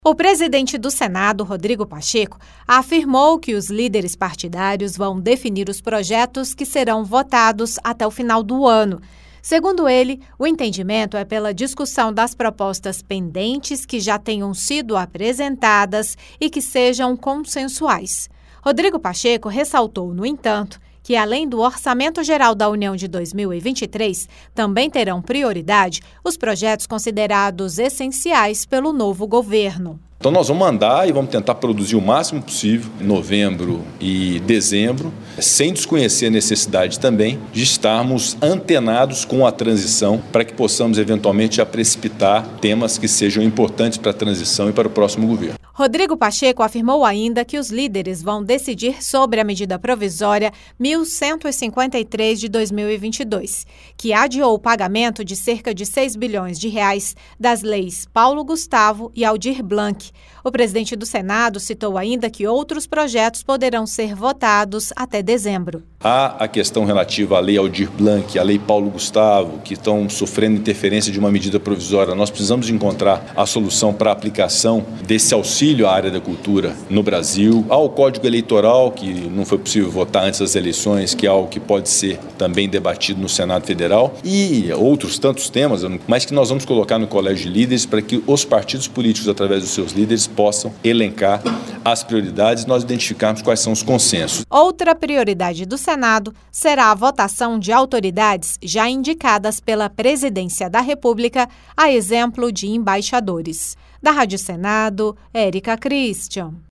O presidente do Senado, Rodrigo Pacheco, afirmou que os líderes partidários vão definir os projetos que serão votados até o final do ano. Segundo ele, o entendimento é pela discussão das propostas pendentes que já tenham sido apresentadas e que sejam consensuais. Rodrigo Pacheco ressaltou, no entanto, que além do Orçamento Geral da União de 2023, também terão prioridade os projetos considerados essenciais pelo novo governo. Então nós vamos andar e vamos tentar produzir o máximo possível em novembro e dezembro, sem desconhecer a necessidade também de estarmos antenados com a transição para que possamos eventualmente já precipitar temas que sejam importantes para a transição e para o próximo governo. Rodrigo Pacheco afirmou ainda que os líderes vão decidir sobre a medida provisória 1153 de 2022, que adiou o pagamento de cerca de 6 bilhões de reais das leis Paulo Gustavo e Aldir Blanc. O presidente do Senado citou ainda que outros projetos poderão ser votados até dezembro. Há a questão relativa à lei Aldir Blanc, à lei Paulo Gustavo, que estão sofrendo interferência de uma medida provisória. Nós precisamos encontrar a solução para a aplicação desse auxílio à área da cultura no Brasil. Há o Código Eleitoral, que não foi possível votar antes das eleições, que é algo que pode ser também debatido no Senado Federal, e outros tantos temas, mas que nós vamos colocar no Colégio de Líderes para que os partidos políticos, através dos seus líderes, possam elencar as prioridades e nós identificarmos quais são os consensos. Outra prioridade do Senado será a votação de autoridades já indicadas pela Presidência da República, a exemplo de embaixadores. Da Rádio Senado, Érica Christian.